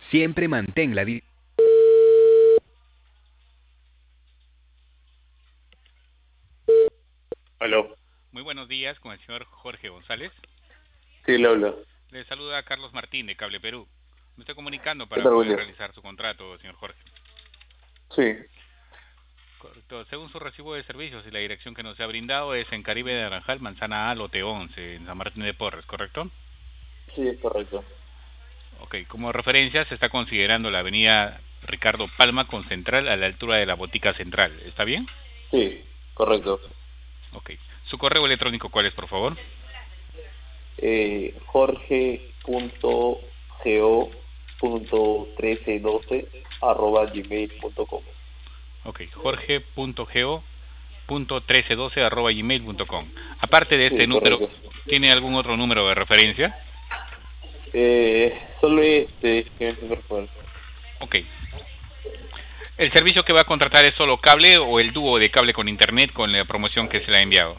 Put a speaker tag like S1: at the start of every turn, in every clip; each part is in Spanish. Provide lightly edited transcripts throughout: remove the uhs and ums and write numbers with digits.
S1: Siempre mantén la di-
S2: Aló,
S3: Muy buenos días con el señor Jorge González.
S2: sí, le hablo.
S3: Le saluda Carlos Martín de Cable Perú. Me estoy comunicando
S2: ¿Qué
S3: para
S2: tal, buen
S3: poder
S2: día?
S3: realizar su contrato, señor Jorge.
S2: Sí,
S3: Correcto. Según su recibo de servicios y la dirección que nos ha brindado es en Caribe de Naranjal, Manzana A, Lote 11, en San Martín de Porres, ¿correcto?
S2: sí, es correcto.
S3: Ok, como referencia se está considerando la avenida Ricardo Palma con Central a la altura de la Botica Central. ¿Está bien?
S2: Sí, correcto.
S3: Ok. ¿Su correo electrónico cuál es, por favor?
S2: Jorge.go.1312 @gmail.com.
S3: Ok, jorge.geo.1312@gmail.com. Aparte de este
S2: Sí,
S3: número,
S2: correcto.
S3: ¿tiene algún otro número de referencia?
S2: Solo que es mi personal.
S3: Ok. ¿El servicio que va a contratar es solo cable o el dúo de cable con internet con la promoción que se le ha enviado?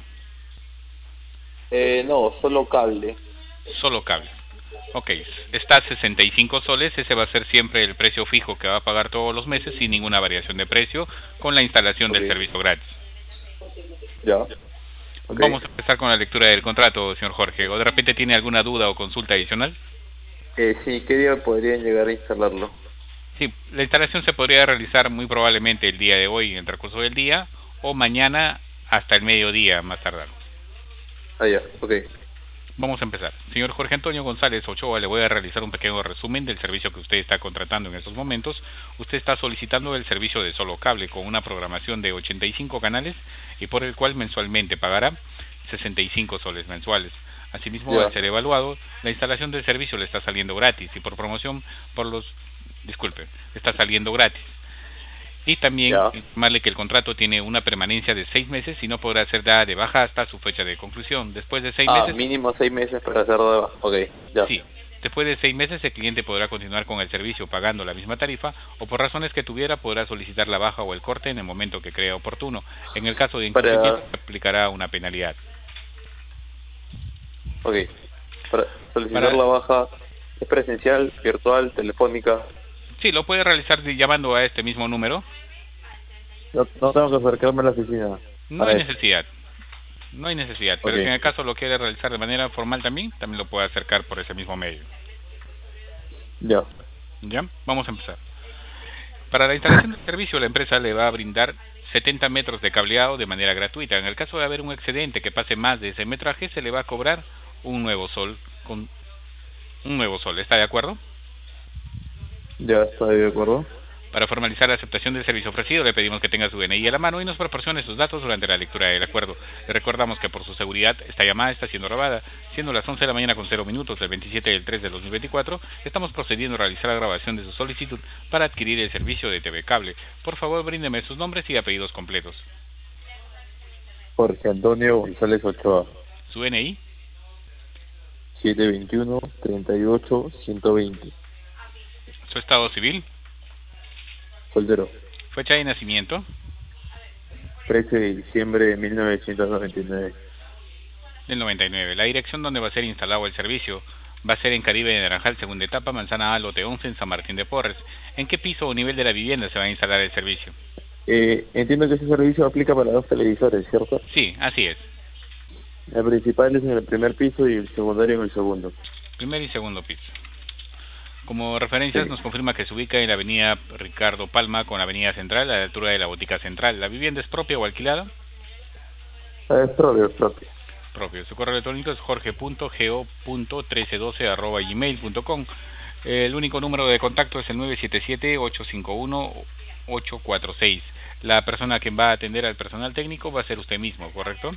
S2: No, solo cable.
S3: Solo cable. Ok, está a 65 soles, ese va a ser siempre el precio fijo que va a pagar todos los meses sin ninguna variación de precio con la instalación
S2: Ok,
S3: del servicio gratis.
S2: ya, ok.
S3: Vamos a empezar con la lectura del contrato, señor Jorge. ¿O de repente tiene alguna duda o consulta adicional?
S2: Sí, ¿qué día podrían llegar a instalarlo?
S3: Sí, la instalación se podría realizar muy probablemente el día de hoy, en el transcurso del día, o mañana hasta el mediodía, más tardar.
S2: Ah, ya, ok.
S3: Vamos a empezar. Señor Jorge Antonio González Ochoa, le voy a realizar un pequeño resumen del servicio que usted está contratando en estos momentos. Usted está solicitando el servicio de solo cable con una programación de 85 canales y por el cual mensualmente pagará 65 soles mensuales. Asimismo, al
S2: Ya,
S3: ser evaluado, la instalación del servicio le está saliendo gratis y por promoción, disculpe, está saliendo gratis. Y también
S2: ya.
S3: informarle que el contrato tiene una permanencia de 6 meses y no podrá ser dada de baja hasta su fecha de conclusión. Después de 6
S2: Ah,
S3: meses,
S2: mínimo 6 meses para hacer de baja. Ok, ya.
S3: sí, después de 6 meses el cliente podrá continuar con el servicio pagando la misma tarifa o por razones que tuviera podrá solicitar la baja o el corte en el momento que crea oportuno. En el caso de incumplimiento
S2: Para,
S3: se aplicará una penalidad.
S2: ok, para solicitar
S3: Para,
S2: la baja es presencial, virtual, telefónica.
S3: sí, lo puede realizar llamando a este mismo número.
S2: No, no tengo que acercarme a la oficina
S3: No hay
S2: para eso.
S3: necesidad, no hay necesidad,
S2: Ok,
S3: pero si en el caso lo quiere realizar de manera formal también lo puede acercar por ese mismo medio.
S2: ya.
S3: ¿Ya? Vamos a empezar. Para la instalación del servicio, la empresa le va a brindar 70 metros de cableado de manera gratuita. En el caso de haber un excedente que pase más de ese metraje, se le va a cobrar un nuevo sol con un nuevo sol. ¿Está de acuerdo?
S2: Ya está de acuerdo.
S3: Para formalizar la aceptación del servicio ofrecido, le pedimos que tenga su DNI a la mano y nos proporcione sus datos durante la lectura del acuerdo. Le recordamos que por su seguridad esta llamada está siendo grabada, siendo las 11 de la mañana con 0 minutos del 27 del 3 del 2024. Estamos procediendo a realizar la grabación de su solicitud para adquirir el servicio de TV Cable. Por favor, bríndeme sus nombres y apellidos completos.
S2: Jorge Antonio González Ochoa,
S3: Su DNI,
S2: 721-38-120.
S3: su estado civil,
S2: Soltero.
S3: fecha de nacimiento,
S2: 13 de diciembre de 1999.
S3: del 99. La dirección donde va a ser instalado el servicio va a ser en Caribe de Naranjal, segunda etapa, Manzana A, Lote 11, en San Martín de Porres. ¿En qué piso o nivel de la vivienda se va a instalar el servicio?
S2: Entiendo que ese servicio aplica para dos televisores, ¿cierto?
S3: Sí, así es.
S2: El principal es en el primer piso y el secundario en el segundo.
S3: Primer y segundo piso. Como referencias
S2: Sí,
S3: nos confirma que se ubica en la avenida Ricardo Palma con la avenida Central, a la altura de la Botica Central. ¿La vivienda es propia o alquilada?
S2: es propio, es propio.
S3: Propio. Su correo electrónico es jorge.geo.1312@gmail.com. El único número de contacto es el 977-851-846. La persona que va a atender al personal técnico va a ser usted mismo, ¿correcto?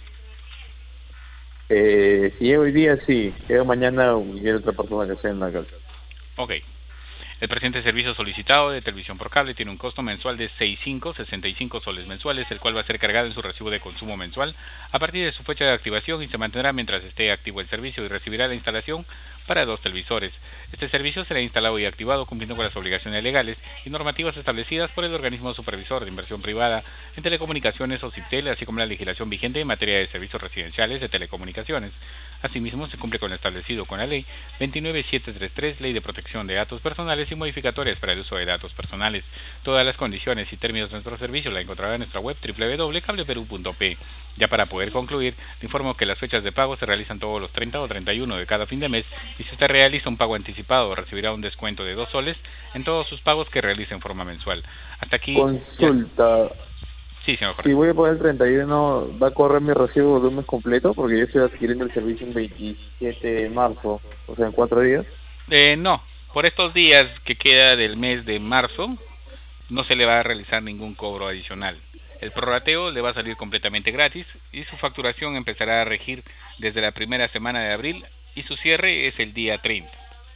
S2: Si llego hoy día, sí. Llego mañana o cualquier otra persona que sea en la casa.
S3: Ok. El presente servicio solicitado de televisión por cable tiene un costo mensual de 65 soles mensuales, el cual va a ser cargado en su recibo de consumo mensual a partir de su fecha de activación y se mantendrá mientras esté activo el servicio y recibirá la instalación para 2 televisores. Este servicio será instalado y activado cumpliendo con las obligaciones legales y normativas establecidas por el organismo supervisor de inversión privada en telecomunicaciones o CIPTEL, así como la legislación vigente en materia de servicios residenciales de telecomunicaciones. Asimismo, se cumple con lo establecido con la Ley 29733, Ley de Protección de Datos Personales y modificatorias para el uso de datos personales. Todas las condiciones y términos de nuestro servicio la encontrará en nuestra web www.cableperu.p. Ya para poder concluir, le informo que las fechas de pago se realizan todos los 30 o 31 de cada fin de mes, y si usted realiza un pago anticipado recibirá un descuento de 2 soles en todos sus pagos que realice en forma mensual. Hasta aquí.
S2: Consulta.
S3: Sí, señor Jorge.
S2: Si voy a pagar el 31, ¿va a correr mi recibo de un mes completo? Porque yo estoy adquiriendo el servicio el 27 de marzo, o sea, en 4 días.
S3: No, por estos días que queda del mes de marzo, no se le va a realizar ningún cobro adicional. El prorrateo le va a salir completamente gratis y su facturación empezará a regir desde la primera semana de abril y su cierre es el día 30.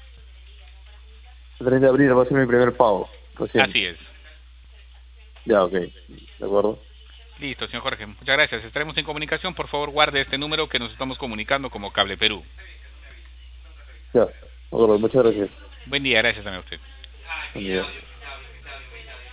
S2: El 30 de abril va a ser mi primer pago. Recién.
S3: Así es.
S2: Ya, ok. De acuerdo.
S3: Listo, señor Jorge. Muchas gracias. Estaremos en comunicación. Por favor, guarde este número que nos estamos comunicando como Cable Perú.
S2: Ya, de acuerdo. Muchas gracias.
S3: Buen día. Gracias también a usted.
S2: Buen día.